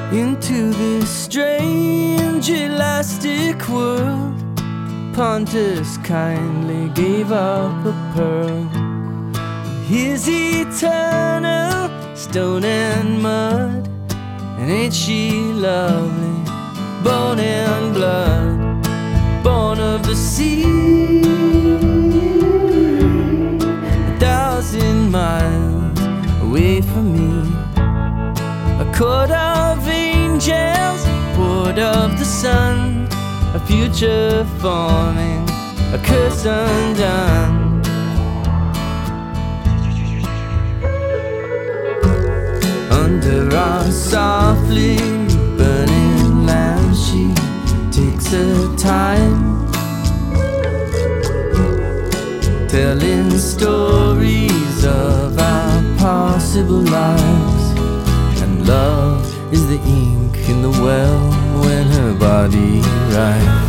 into this strange elastic world. Pontus kindly gave up a pearl. His eternal stone and mud. And ain't she lovely, bone and blood, born of the sea, 1,000 miles away from me. A court of angels, port of the sun, a future forming, a curse undone. Under our softly burning lamp, she takes her time, telling stories of our possible lives. And love is the ink in the well when her body writes.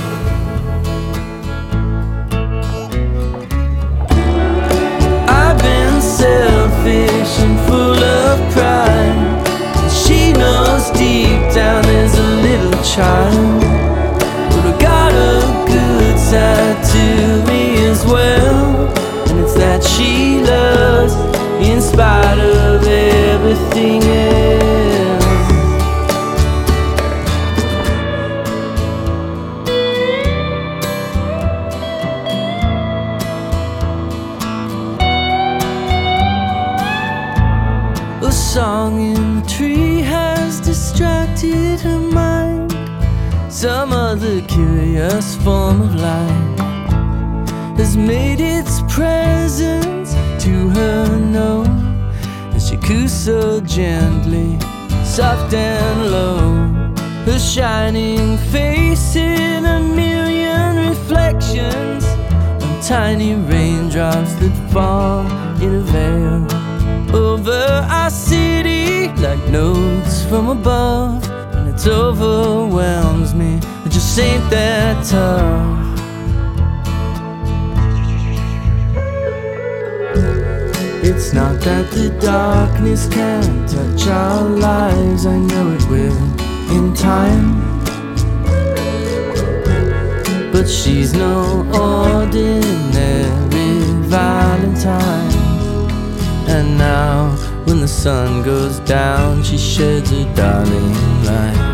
I've been selfish and full of pride, and she knows deep down there's a little child. But I got a good side to me as well, and it's that she loves in spite of everything else. A song in the tree has distracted her mind. Some other curious form of life has made its presence to her known, as she coos so gently, soft and low. Her shining face in a million reflections on tiny raindrops that fall in a veil over our city like notes from above. And it overwhelms me, it just ain't that tough. It's not that the darkness can't touch our lives, I know it will in time. But she's no ordinary Valentine. And now, when the sun goes down, she sheds her darling light.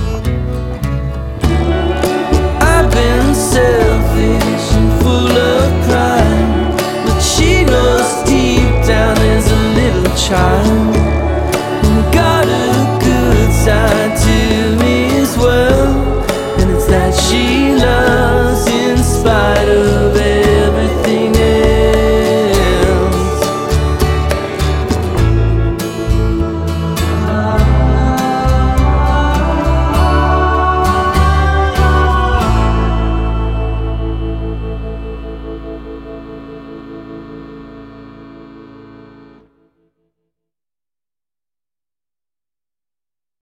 I've been selfish and full of